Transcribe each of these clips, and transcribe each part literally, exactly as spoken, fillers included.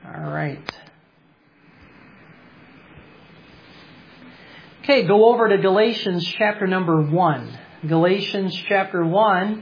All right. Okay, go over to Galatians chapter number one. Galatians chapter one.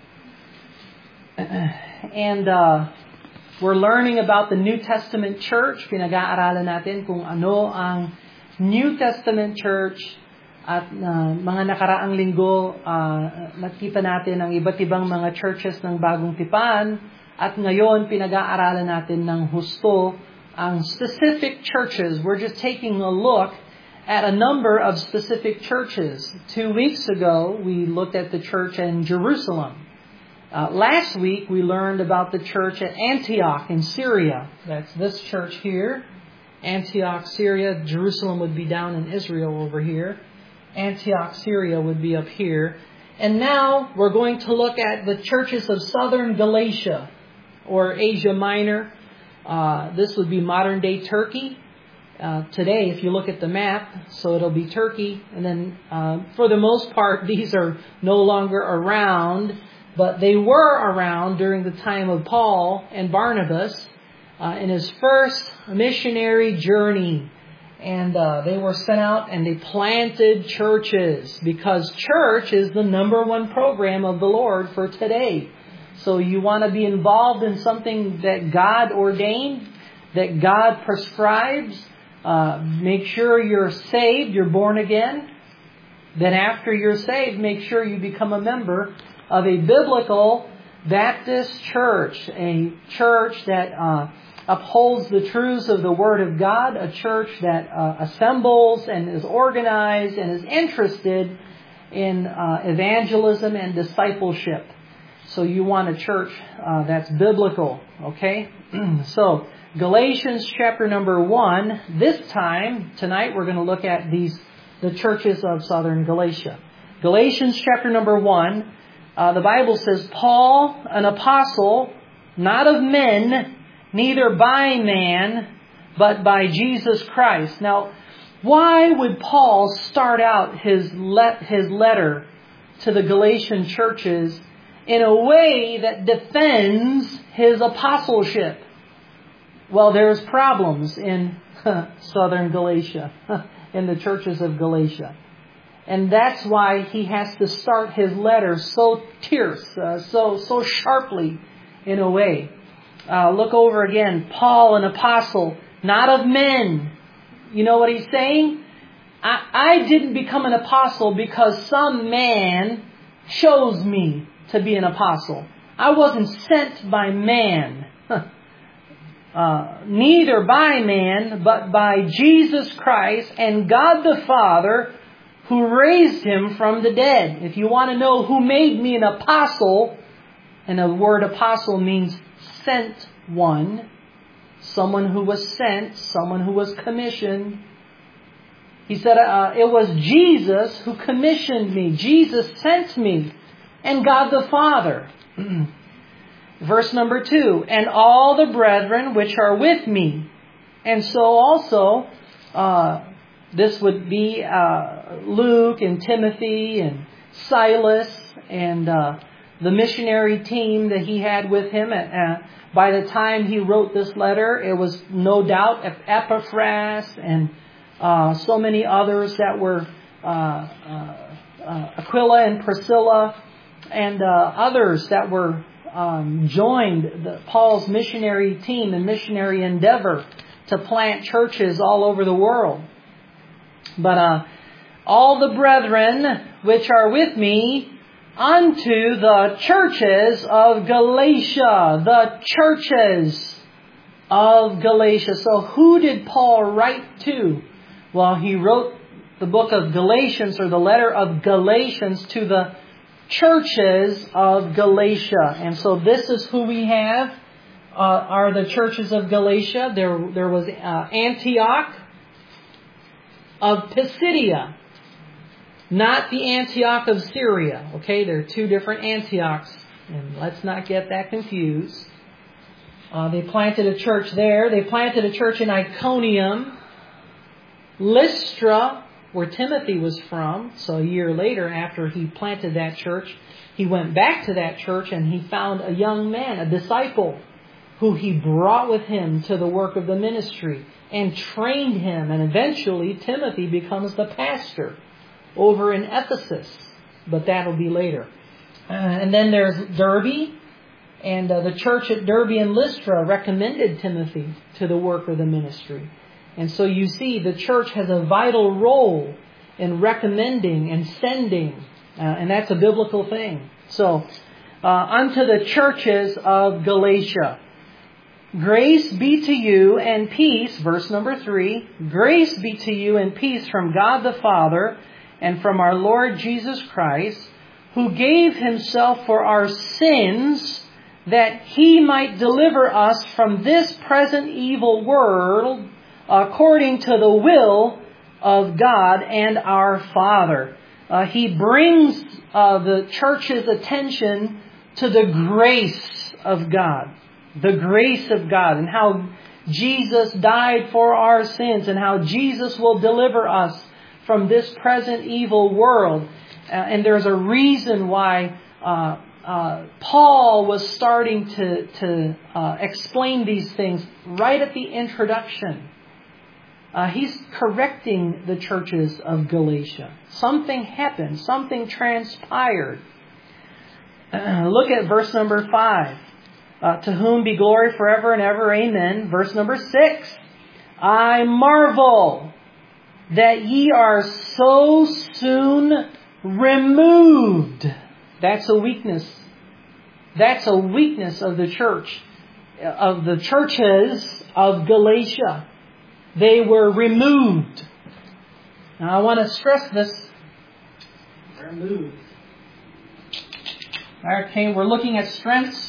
And uh, we're learning about the New Testament church. Pinag-aaralan natin kung ano ang New Testament church. At uh, mga nakaraang linggo, uh, nakita natin ang iba't ibang mga churches ng Bagong Tipan. At ngayon, pinag-aaralan natin ng husto ang specific churches. We're just taking a look at a number of specific churches. Two weeks ago, we looked at the church in Jerusalem. Uh, last week, we learned about the church at Antioch in Syria. That's this church here. Antioch, Syria. Jerusalem would be down in Israel over here. Antioch, Syria would be up here. And now, we're going to look at the churches of southern Galatia, or Asia Minor. Uh, this would be modern-day Turkey. Uh, today, if you look at the map, so it'll be Turkey. And then, uh, for the most part, these are no longer around. But they were around during the time of Paul and Barnabas uh, in his first missionary journey. And uh, they were sent out and they planted churches, because church is the number one program of the Lord for today. So you want to be involved in something that God ordained, that God prescribes. Uh, make sure you're saved, you're born again. Then after you're saved, make sure you become a member of a biblical Baptist church, a church that uh, upholds the truths of the Word of God, a church that uh, assembles and is organized and is interested in uh, evangelism and discipleship. So you want a church uh, that's biblical, okay? So Galatians chapter number one. This time, tonight, we're going to look at these the churches of southern Galatia. Galatians chapter number one. Uh, the Bible says, Paul, an apostle, not of men, neither by man, but by Jesus Christ. Now, why would Paul start out his let his letter to the Galatian churches in a way that defends his apostleship? Well, there's problems in southern Galatia, in the churches of Galatia. And that's why he has to start his letter so terse, uh, so so sharply in a way. Uh, look over again. Paul, an apostle, not of men. You know what he's saying? I, I didn't become an apostle because some man chose me to be an apostle. I wasn't sent by man. uh, neither by man, but by Jesus Christ and God the Father, who raised him from the dead. If you want to know who made me an apostle, and the word apostle means sent one, someone who was sent, someone who was commissioned. He said, uh, it was Jesus who commissioned me. Jesus sent me, and God the Father. Verse number two, and all the brethren which are with me. And so also, uh, this would be uh, Luke and Timothy and Silas and uh, the missionary team that he had with him. Uh, by the time he wrote this letter, it was no doubt Epaphras and uh, so many others that were uh, uh, uh, Aquila and Priscilla and uh, others that were um, joined the, Paul's missionary team and missionary endeavor to plant churches all over the world. But uh, all the brethren which are with me unto the churches of Galatia. The churches of Galatia. So who did Paul write to? Well, he wrote the book of Galatians, or the letter of Galatians, to the churches of Galatia. And so this is who we have, uh, are the churches of Galatia. There, there was uh, Antioch of Pisidia, not the Antioch of Syria. Okay, there are two different Antiochs, and let's not get that confused. Uh, they planted a church there. They planted a church in Iconium, Lystra, where Timothy was from. So a year later, after he planted that church, he went back to that church and he found a young man, a disciple, who he brought with him to the work of the ministry and trained him. And eventually Timothy becomes the pastor over in Ephesus. But that'll be later. Uh, and then there's Derbe. And uh, the church at Derbe and Lystra recommended Timothy to the work of the ministry. And so you see the church has a vital role in recommending and sending. Uh, and that's a biblical thing. So, uh, unto the churches of Galatia. Grace be to you and peace, verse number three. Grace be to you and peace from God the Father and from our Lord Jesus Christ, who gave himself for our sins, that he might deliver us from this present evil world, according to the will of God and our Father. Uh, he brings uh, the church's attention to the grace of God. The grace of God, and how Jesus died for our sins, and how Jesus will deliver us from this present evil world. Uh, and there's a reason why uh, uh, Paul was starting to, to uh, explain these things right at the introduction. Uh, he's correcting the churches of Galatia. Something happened. Something transpired. Uh, look at verse number five. Uh, to whom be glory forever and ever. Amen. Verse number six. I marvel that ye are so soon removed. That's a weakness. That's a weakness of the church, of the churches of Galatia. They were removed. Now I want to stress this. Removed. Okay, we're looking at strengths.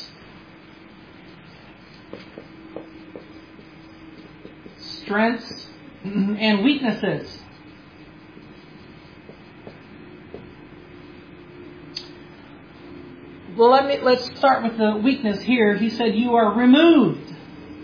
Strengths and weaknesses. Well, let me let's start with the weakness here. He said, "You are removed."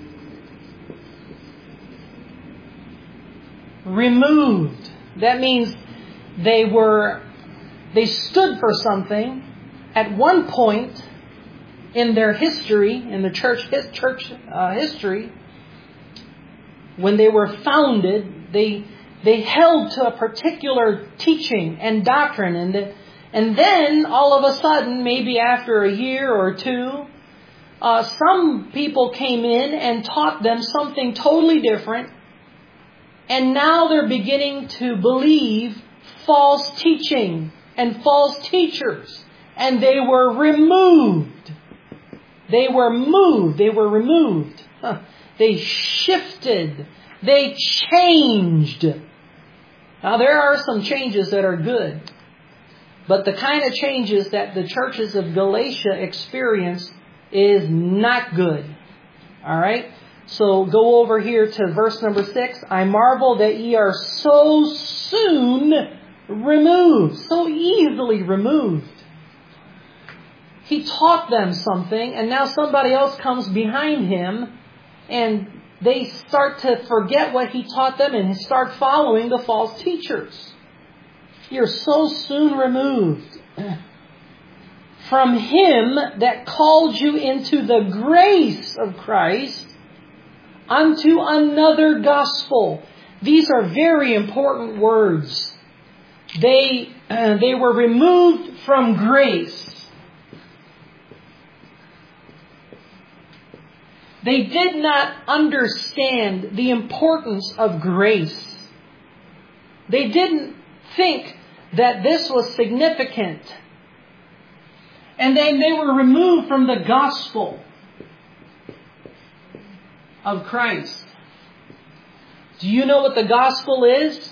Removed. That means they were they stood for something at one point in their history, in the church church uh, history. When they were founded, they they held to a particular teaching and doctrine, and the, and then all of a sudden, maybe after a year or two, uh, some people came in and taught them something totally different, and now they're beginning to believe false teaching and false teachers, and they were removed. They were moved. They were removed. Huh. They shifted. They changed. Now, there are some changes that are good. But the kind of changes that the churches of Galatia experienced is not good. All right? So, go over here to verse number six. I marvel that ye are so soon removed. So easily removed. He taught them something, and now somebody else comes behind him, and they start to forget what he taught them and start following the false teachers. You're so soon removed from him that called you into the grace of Christ unto another gospel. These are very important words. They, uh, they were removed from grace. They did not understand the importance of grace. They didn't think that this was significant. And then they were removed from the gospel of Christ. Do you know what the gospel is?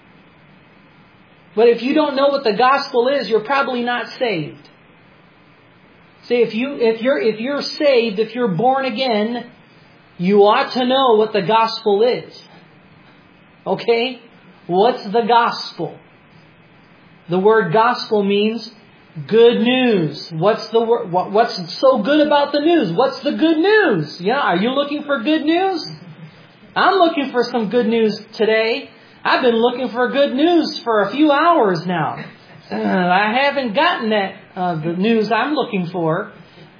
But if you don't know what the gospel is, you're probably not saved. See, if you if you're if you're saved, if you're born again, you ought to know what the gospel is. Okay? What's the gospel? The word gospel means good news. What's the word? What, what's so good about the news? What's the good news? Yeah, are you looking for good news? I'm looking for some good news today. I've been looking for good news for a few hours now. Uh, I haven't gotten that uh, the news I'm looking for.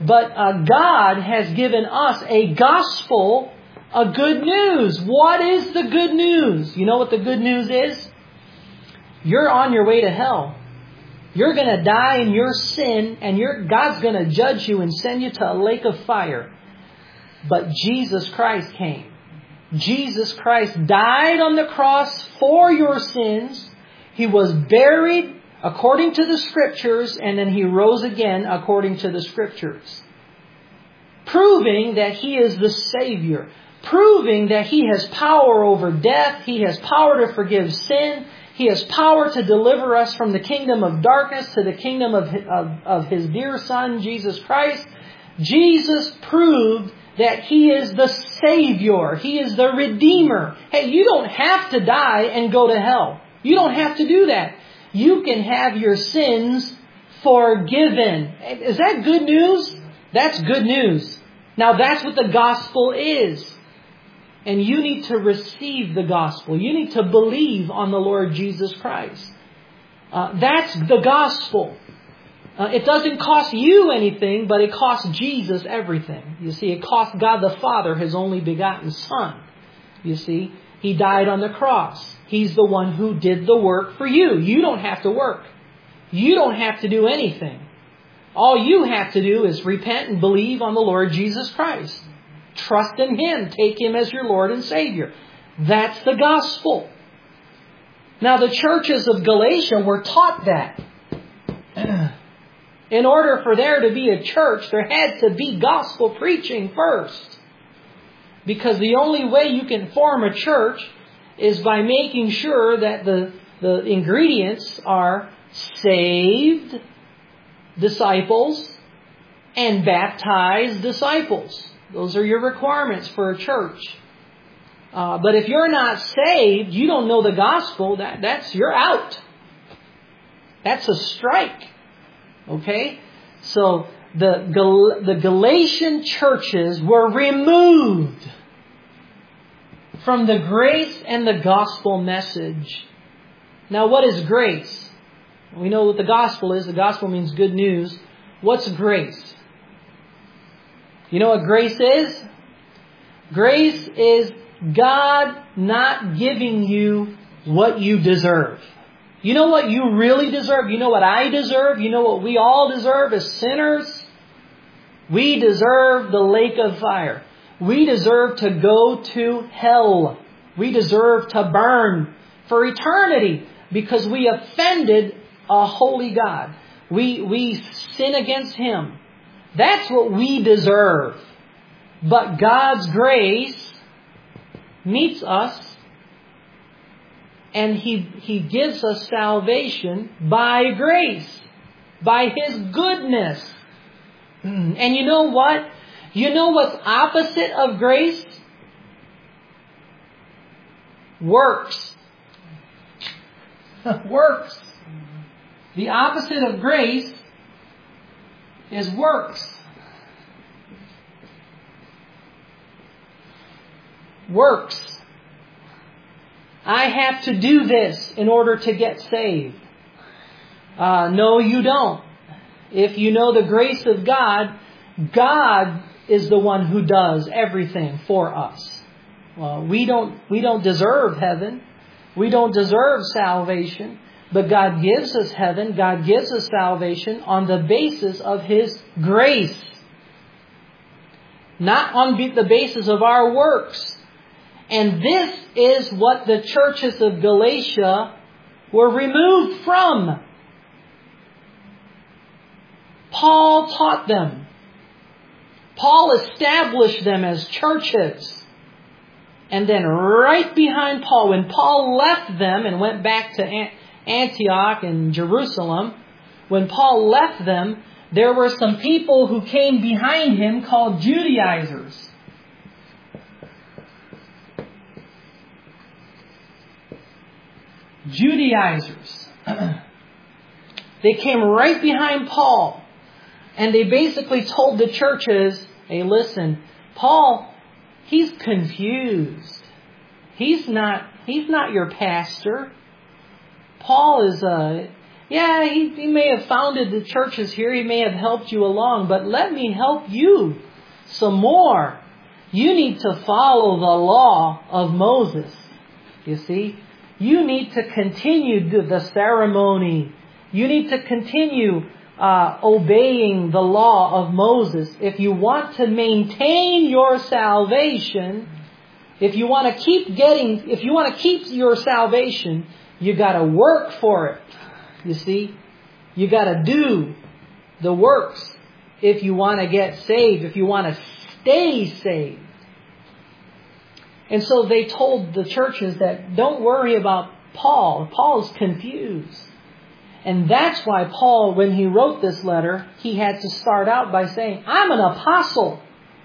But uh, God has given us a gospel, a good news. What is the good news? You know what the good news is? You're on your way to hell. You're going to die in your sin, and you're, God's going to judge you and send you to a lake of fire. But Jesus Christ came. Jesus Christ died on the cross for your sins. He was buried according to the Scriptures, and then He rose again according to the Scriptures. Proving that He is the Savior. Proving that He has power over death. He has power to forgive sin. He has power to deliver us from the kingdom of darkness to the kingdom of, of, of His dear Son, Jesus Christ. Jesus proved that He is the Savior. He is the Redeemer. Hey, you don't have to die and go to hell. You don't have to do that. You can have your sins forgiven. Is that good news? That's good news. Now that's what the gospel is. And you need to receive the gospel. You need to believe on the Lord Jesus Christ. Uh, that's the gospel. Uh, it doesn't cost you anything, but it costs Jesus everything. You see, it cost God the Father His only begotten Son. You see, He died on the cross. He's the one who did the work for you. You don't have to work. You don't have to do anything. All you have to do is repent and believe on the Lord Jesus Christ. Trust in Him. Take Him as your Lord and Savior. That's the gospel. Now, the churches of Galatia were taught that. In order for there to be a church, there had to be gospel preaching first. Because the only way you can form a church is by making sure that the, the ingredients are saved disciples and baptized disciples. Those are your requirements for a church. Uh, but if you're not saved, you don't know the gospel, that, that's you're out. That's a strike. Okay? So the, Gal- the Galatian churches were removed from the grace and the gospel message. Now, what is grace? We know what the gospel is. The gospel means good news. What's grace? You know what grace is? Grace is God not giving you what you deserve. You know what you really deserve? You know what I deserve? You know what we all deserve as sinners? We deserve the lake of fire. We deserve to go to hell. We deserve to burn for eternity because we offended a holy God. We, we sin against Him. That's what we deserve. But God's grace meets us and He, He gives us salvation by grace, by His goodness. And you know what? You know what's opposite of grace? Works. Works. The opposite of grace is works. Works. I have to do this in order to get saved. Uh, no, you don't. If you know the grace of God, God is the one who does everything for us. Well, we don't, we don't deserve heaven. We don't deserve salvation. But God gives us heaven. God gives us salvation on the basis of His grace. Not on the basis of our works. And this is what the churches of Galatia were removed from. Paul taught them. Paul established them as churches. And then right behind Paul, when Paul left them and went back to Antioch and Jerusalem, when Paul left them, there were some people who came behind him called Judaizers. Judaizers. They came right behind Paul. And they basically told the churches, hey, listen, Paul, he's confused. He's not, he's not your pastor. Paul is a, Yeah, he, he may have founded the churches here. He may have helped you along. But let me help you some more. You need to follow the law of Moses. You see? You need to continue the ceremony. You need to continue uh, obeying the law of Moses. If you want to maintain your salvation, if you want to keep getting, if you want to keep your salvation, you got to work for it. You see? You got to do the works if you want to get saved, if you want to stay saved. And so they told the churches that don't worry about Paul. Paul's confused. And that's why Paul, when he wrote this letter, he had to start out by saying, I'm an apostle.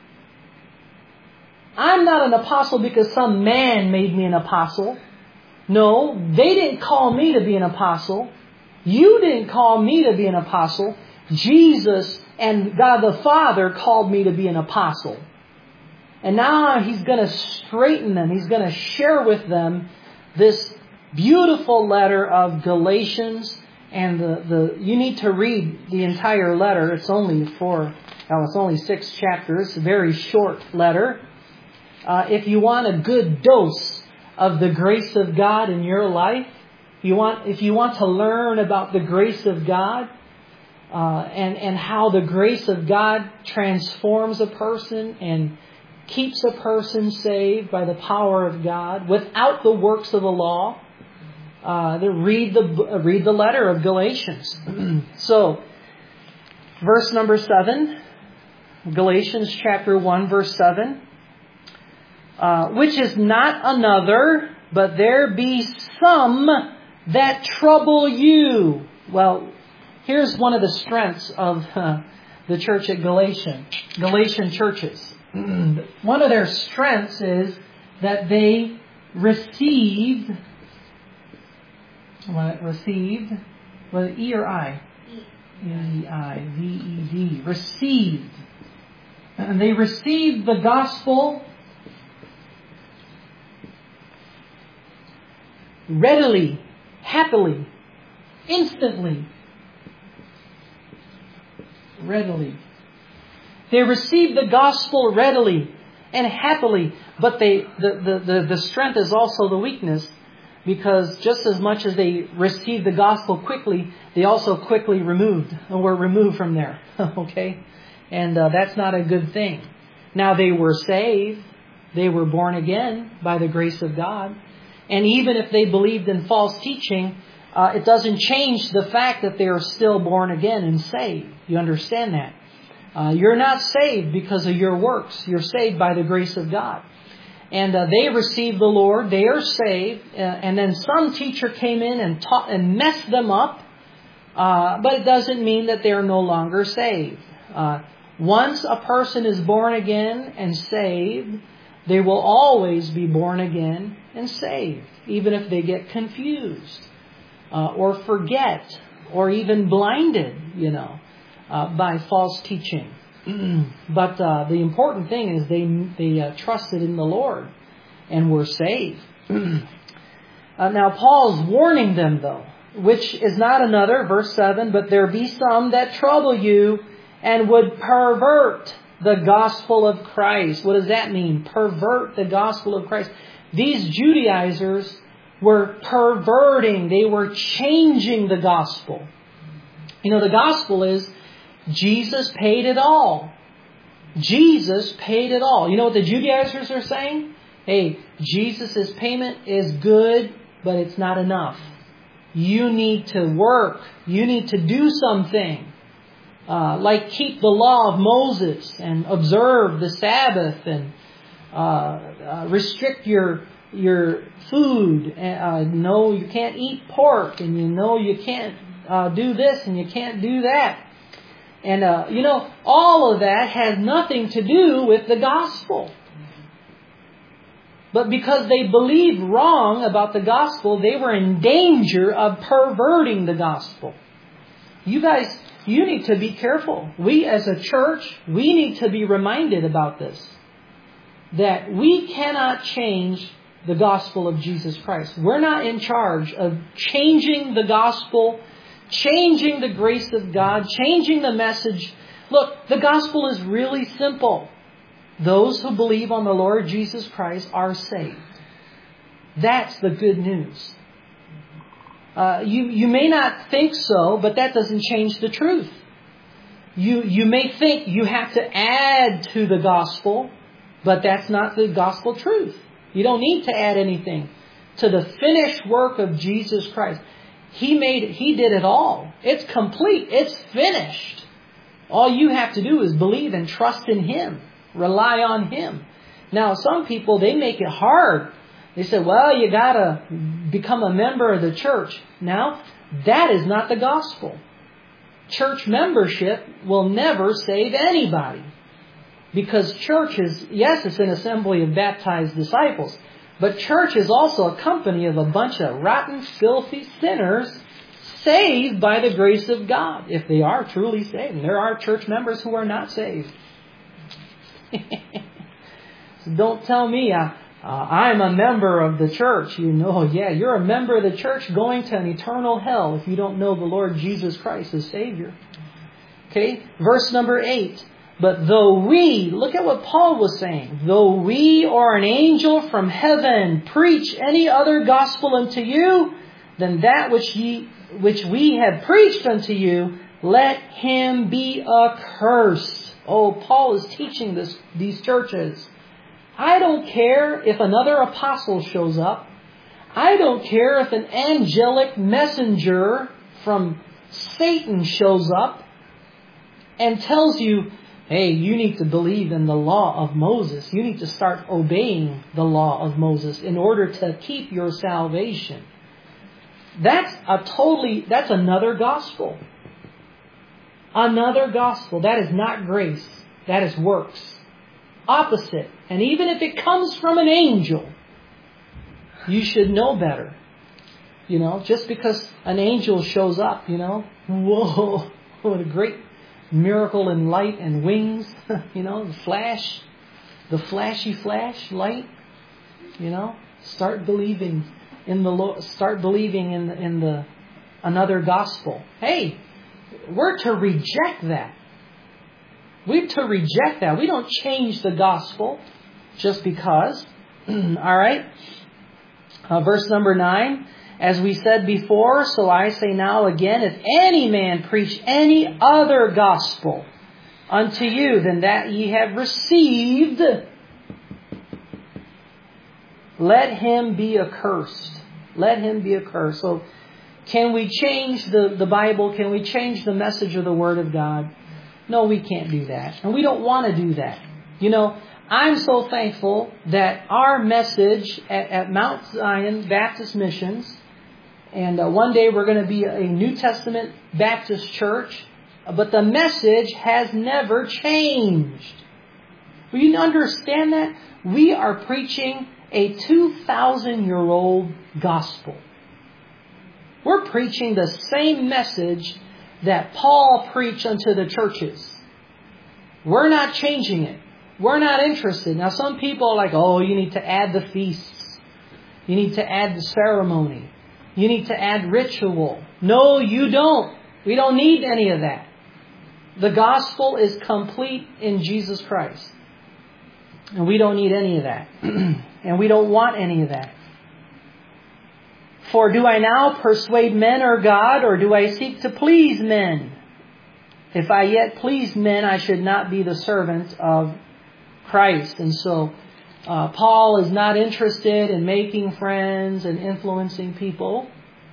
I'm not an apostle because some man made me an apostle. No, they didn't call me to be an apostle. You didn't call me to be an apostle. Jesus and God the Father called me to be an apostle. And now He's going to straighten them. He's going to share with them this beautiful letter of Galatians. And the, the you need to read the entire letter. It's only four, well, it's only six chapters. A very short letter. Uh, if you want a good dose of the grace of God in your life, you want if you want to learn about the grace of God uh, and and how the grace of God transforms a person and keeps a person saved by the power of God without the works of the law. Uh, read the uh, read the letter of Galatians. So, verse number seven, Galatians chapter one, verse seven, uh, which is not another, but there be some that trouble you. Well, here's one of the strengths of uh, the church at Galatian, Galatian churches. One of their strengths is that they received. What, received, was it E or I? E. E I V E D. Received. And they received the gospel readily, happily, instantly. Readily. They received the gospel readily and happily, but they the, the, the, the strength is also the weakness. Because just as much as they received the gospel quickly, they also quickly removed, and were removed from there. Okay? And uh, that's not a good thing. Now they were saved. They were born again by the grace of God. And even if they believed in false teaching, uh, it doesn't change the fact that they are still born again and saved. You understand that? Uh, you're not saved because of your works. You're saved by the grace of God. And uh, they received the Lord. They are saved. Uh, and then some teacher came in and taught and messed them up. Uh, but it doesn't mean that they are no longer saved. Uh, once a person is born again and saved, they will always be born again and saved. Even if they get confused uh, or forget or even blinded, you know, uh, by false teaching. But uh, the important thing is they they uh, trusted in the Lord and were saved. uh, now Paul's warning them though, which is not another, verse seven, but there be some that trouble you and would pervert the gospel of Christ. What does that mean? Pervert the gospel of Christ. These Judaizers were perverting, they were changing the gospel. You know, the gospel is Jesus paid it all. Jesus paid it all. You know what the Judaizers are saying? Hey, Jesus' payment is good, but it's not enough. You need to work. You need to do something. Uh, like keep the law of Moses and observe the Sabbath and uh, uh, restrict your your food. Uh, no, you can't eat pork, and you know you can't uh, do this and you can't do that. And, uh, you know, all of that has nothing to do with the gospel. But because they believed wrong about the gospel, they were in danger of perverting the gospel. You guys, you need to be careful. We as a church, we need to be reminded about this. That we cannot change the gospel of Jesus Christ. We're not in charge of changing the gospel changing the grace of God, changing the message. Look, the gospel is really simple. Those who believe on the Lord Jesus Christ are saved. That's the good news. Uh, you, you may not think so, but that doesn't change the truth. You, you may think you have to add to the gospel, but that's not the gospel truth. You don't need to add anything to the finished work of Jesus Christ. He made it, He did it all. It's complete. It's finished. All you have to do is believe and trust in Him. Rely on Him. Now, some people, they make it hard. They say, well, you got to become a member of the church. Now, that is not the gospel. Church membership will never save anybody. Because church is, yes, it's an assembly of baptized disciples. But church is also a company of a bunch of rotten, filthy sinners saved by the grace of God. If they are truly saved. And there are church members who are not saved. So don't tell me uh, uh, I'm a member of the church. You know, yeah, you're a member of the church going to an eternal hell if you don't know the Lord Jesus Christ as Savior. Okay, verse number eight. But though we, look at what Paul was saying, though we or an angel from heaven preach any other gospel unto you than that which ye, which we have preached unto you, let him be accursed. Oh, Paul is teaching this, these churches. I don't care if another apostle shows up. I don't care if an angelic messenger from Satan shows up and tells you, hey, you need to believe in the law of Moses. You need to start obeying the law of Moses in order to keep your salvation. That's a totally, that's another gospel. Another gospel. That is not grace. That is works. Opposite. And even if it comes from an angel, you should know better. You know, just because an angel shows up, you know, whoa, what a great miracle in light and wings, you know, the flash, the flashy flash light, you know, start believing in the Lord, start believing in the, in the another gospel. Hey, we're to reject that. We're to reject that. We don't change the gospel just because. All right. Uh, verse number nine. As we said before, so I say now again, if any man preach any other gospel unto you than that ye have received, let him be accursed. Let him be accursed. So, can we change the, the Bible? Can we change the message of the Word of God? No, we can't do that. And we don't want to do that. You know, I'm so thankful that our message at, at Mount Zion Baptist Missions, and uh, one day we're going to be a New Testament Baptist church, but the message has never changed. Will you understand that? We are preaching a two thousand year old gospel. We're preaching the same message that Paul preached unto the churches. We're not changing it. We're not interested. Now some people are like, oh, you need to add the feasts. You need to add the ceremony. You need to add ritual. No, you don't. We don't need any of that. The gospel is complete in Jesus Christ. And we don't need any of that. And we don't want any of that. For do I now persuade men or God, or do I seek to please men? If I yet please men, I should not be the servant of Christ. And so uh, Paul is not interested in making friends and influencing people.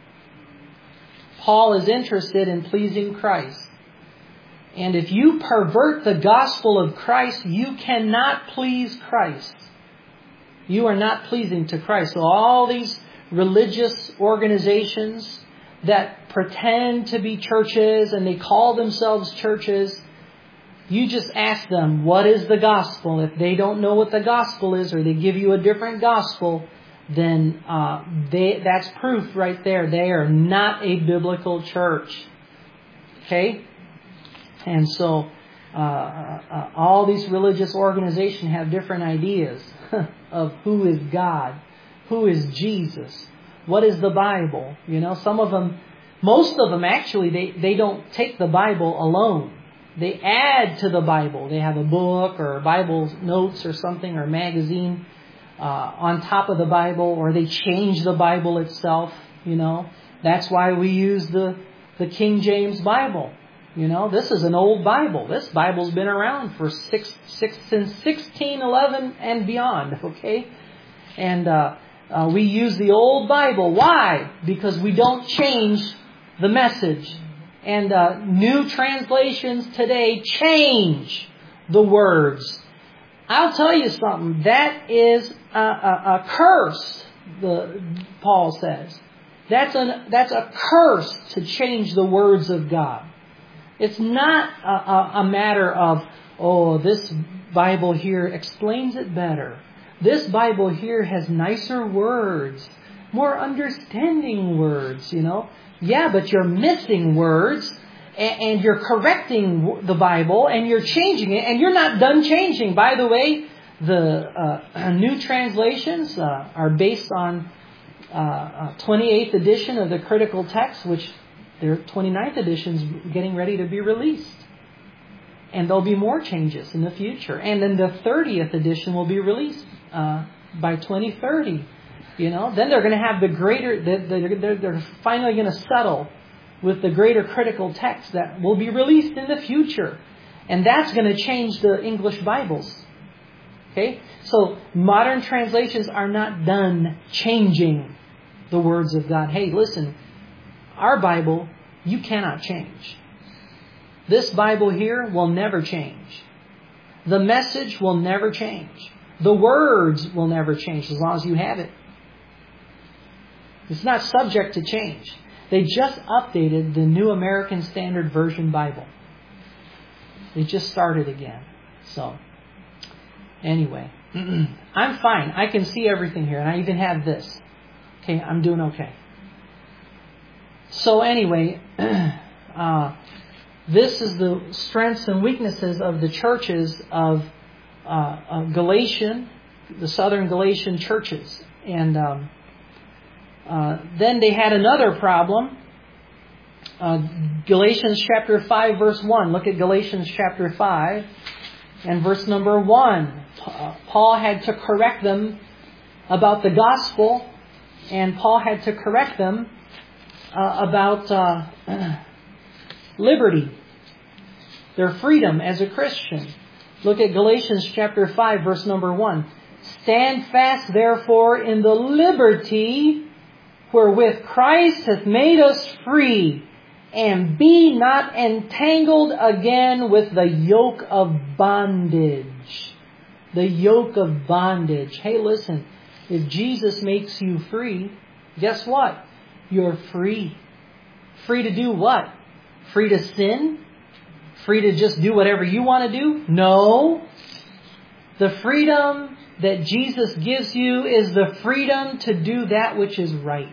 Paul is interested in pleasing Christ. And if you pervert the gospel of Christ, you cannot please Christ. You are not pleasing to Christ. So all these religious organizations that pretend to be churches and they call themselves churches, you just ask them, what is the gospel? If they don't know what the gospel is, or they give you a different gospel, then uh, they, that's proof right there. They are not a biblical church. Okay? And so uh, uh, all these religious organizations have different ideas of who is God. Who is Jesus? What is the Bible? You know, some of them, Most of them actually, they, they don't take the Bible alone. They add to the Bible. They have a book or Bible notes or something or magazine uh, on top of the Bible, or they change the Bible itself, you know. That's why we use the, the King James Bible. You know, this is an old Bible. This Bible's been around for six, six, since sixteen eleven and beyond, okay? And uh, uh, we use the old Bible. Why? Because we don't change the message. And uh, new translations today change the words. I'll tell you something. That is a, a, a curse, the, Paul says. That's, an, that's a curse to change the words of God. It's not a, a, a matter of, oh, this Bible here explains it better. This Bible here has nicer words, more understanding words, you know. Yeah, but you're missing words, and, and you're correcting the Bible, and you're changing it, and you're not done changing. By the way, the uh, new translations uh, are based on uh, uh, twenty-eighth edition of the Critical Text, which their twenty-ninth edition is getting ready to be released. And there'll be more changes in the future. And then the thirtieth edition will be released uh, by twenty thirty. You know, then they're going to have the greater, they're, they're, they're finally going to settle with the greater critical text that will be released in the future. And that's going to change the English Bibles. Okay? So modern translations are not done changing the words of God. Hey, listen, our Bible, you cannot change. This Bible here will never change. The message will never change. The words will never change as long as you have it. It's not subject to change. They just updated the New American Standard Version Bible. They just started again. So, anyway, I'm fine. I can see everything here, and I even have this. Okay, I'm doing okay. So anyway, uh, this is the strengths and weaknesses of the churches of, uh, of Galatian, the southern Galatian churches. And um, uh, then they had another problem. Uh, Galatians chapter five, verse one. Look at Galatians chapter five and verse number one. Uh, Paul had to correct them about the gospel, and Paul had to correct them uh, about uh, liberty, their freedom as a Christian. Look at Galatians chapter five, verse number one. Stand fast, therefore, in the liberty wherewith Christ hath made us free, and be not entangled again with the yoke of bondage. The yoke of bondage. Hey, listen, if Jesus makes you free, guess what? You're free. Free to do what? Free to sin? Free to just do whatever you want to do? No. The freedom that Jesus gives you is the freedom to do that which is right.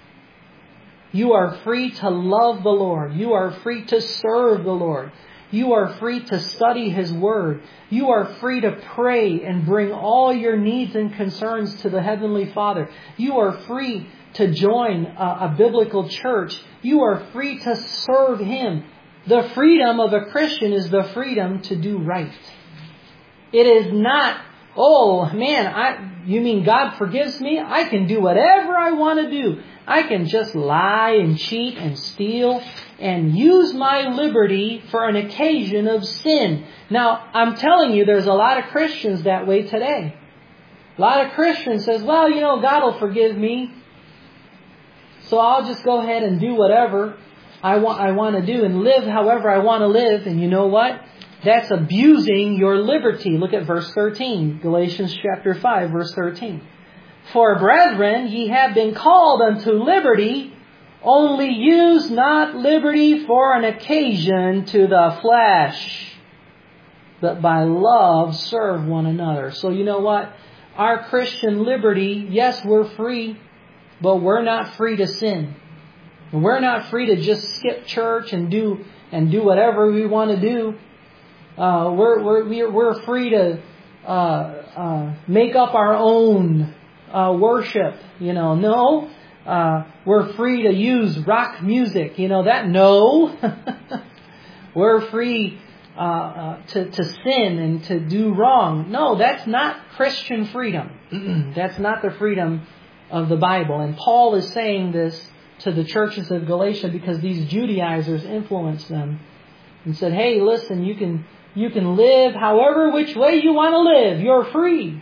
You are free to love the Lord. You are free to serve the Lord. You are free to study His Word. You are free to pray and bring all your needs and concerns to the Heavenly Father. You are free to join a, a biblical church. You are free to serve Him. The freedom of a Christian is the freedom to do right. It is not, oh man, I, you mean God forgives me? I can do whatever I want to do. I can just lie and cheat and steal and use my liberty for an occasion of sin. Now, I'm telling you, there's a lot of Christians that way today. A lot of Christians says, well, you know, God will forgive me, so I'll just go ahead and do whatever I want, I want to do and live however I want to live. And you know what? That's abusing your liberty. Look at verse thirteen, Galatians chapter five, verse thirteen. For brethren, ye have been called unto liberty, only use not liberty for an occasion to the flesh, but by love serve one another. So you know what? Our Christian liberty, yes, we're free, but we're not free to sin. We're not free to just skip church and do and do whatever we want to do. Uh, we're we're we're free to uh, uh, make up our own uh, worship. You know, no, uh, we're free to use rock music. You know that? No. We're free uh, uh, to, to sin and to do wrong. No, that's not Christian freedom. That's not the freedom of the Bible. And Paul is saying this to the churches of Galatia because these Judaizers influenced them and said, hey, listen, you can you can live however which way you want to live. You're free.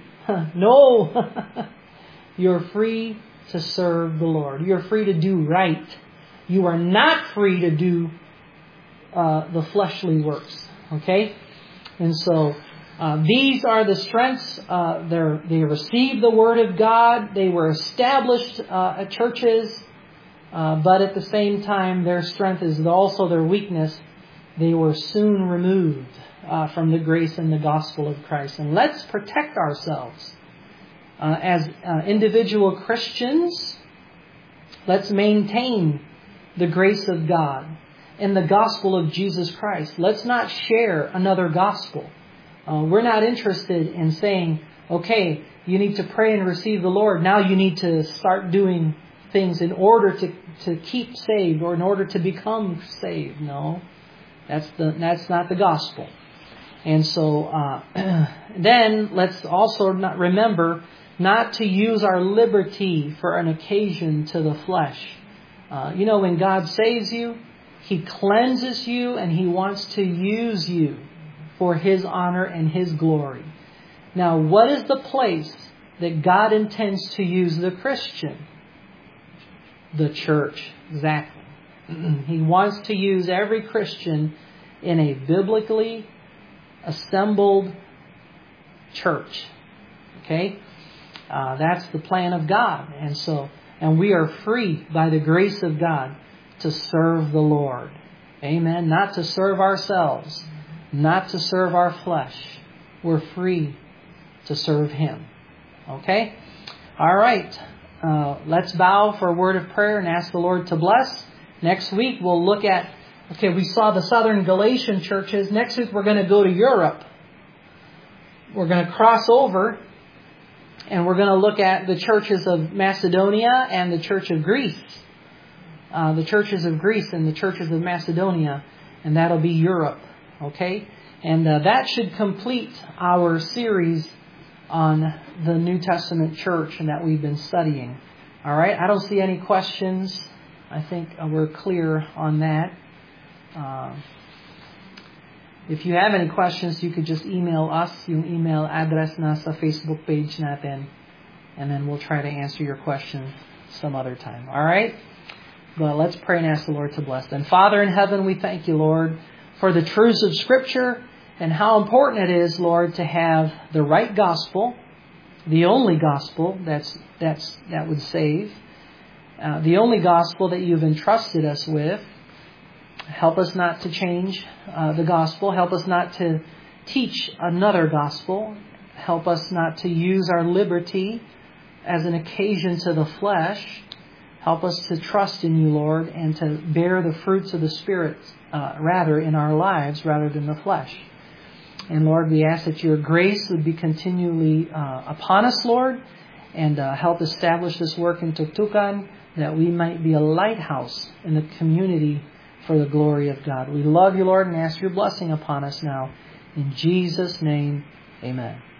No. You're free to serve the Lord. You're free to do right. You are not free to do uh, the fleshly works. Okay? And so uh, these are the strengths. Uh, they received the Word of God. They were established uh, at churches. Uh, but at the same time, their strength is also their weakness. They were soon removed uh, from the grace and the gospel of Christ. And let's protect ourselves. Uh, as uh, individual Christians, let's maintain the grace of God and the gospel of Jesus Christ. Let's not share another gospel. Uh, we're not interested in saying, okay, you need to pray and receive the Lord. Now you need to start doing things in order to, to keep saved or in order to become saved. No, that's the that's not the gospel. And so uh, then let's also not remember not to use our liberty for an occasion to the flesh. Uh, you know, when God saves you, He cleanses you and He wants to use you for His honor and His glory. Now, what is the place that God intends to use the Christian? The church. Exactly. He wants to use every Christian in a biblically assembled church. Okay? Uh, that's the plan of God. And so, and we are free by the grace of God to serve the Lord. Amen. Not to serve ourselves. Not to serve our flesh. We're free to serve Him. Okay? All right. Uh, let's bow for a word of prayer and ask the Lord to bless. Next week we'll look at, okay, we saw the southern Galatian churches. Next week we're going to go to Europe. We're going to cross over and we're going to look at the churches of Macedonia and the church of Greece. Uh, the churches of Greece and the churches of Macedonia. And that'll be Europe. Okay? And uh, that should complete our series on the New Testament church and that we've been studying. All right? I don't see any questions. I think uh, we're clear on that. Uh, if you have any questions, you could just email us. Yung email address na sa Facebook page natin. And then we'll try to answer your question some other time. All right? But let's pray and ask the Lord to bless them. Father in heaven, we thank you, Lord, for the truths of Scripture and how important it is, Lord, to have the right gospel, the only gospel that's that's that would save, uh, the only gospel that you've entrusted us with. Help us not to change uh, the gospel. Help us not to teach another gospel. Help us not to use our liberty as an occasion to the flesh. Help us to trust in you, Lord, and to bear the fruits of the Spirit uh, rather in our lives rather than the flesh. And Lord, we ask that your grace would be continually uh, upon us, Lord, and uh, help establish this work in Tuktukan, that we might be a lighthouse in the community for the glory of God. We love you, Lord, and ask your blessing upon us now. In Jesus' name, amen.